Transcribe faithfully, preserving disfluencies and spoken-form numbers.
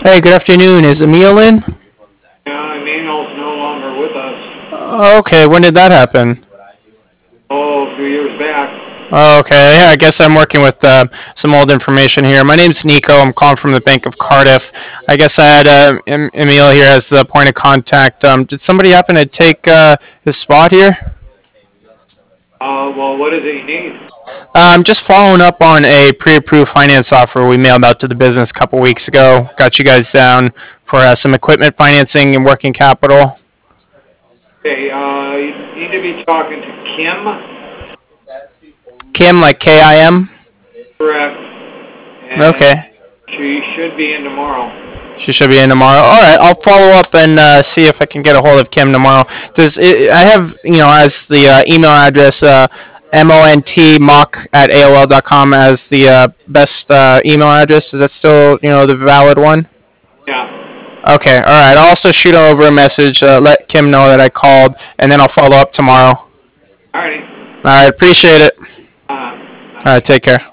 Hey, good afternoon. Is Emil in? Yeah, Emmanuel's no longer with us. Oh, okay, when did that happen? Oh, a few years back. Oh, okay, yeah, I guess I'm working with uh, some old information here. My name's Nico. I'm calling from the Bank of Cardiff. I guess I had uh, em- Emil here as the point of contact. Um, did somebody happen to take uh, his spot here? Uh, well, what does he need? Um, just following up on a pre-approved finance offer we mailed out to the business a couple weeks ago. Got you guys down for uh, some equipment financing and working capital. Okay, uh, you need to be talking to Kim. Kim, like K I M? Correct. And Okay. she should be in tomorrow. She should be in tomorrow. All right, I'll follow up and uh, see if I can get a hold of Kim tomorrow. Does it, I have you know as the uh, email address uh, montmock at A O L dot com as the uh, best uh, email address? Is that still you know the valid one? Yeah. Okay, all right. I'll also shoot over a message, uh, let Kim know that I called, and then I'll follow up tomorrow. Alrighty. All right, appreciate it. Uh, All right, take care.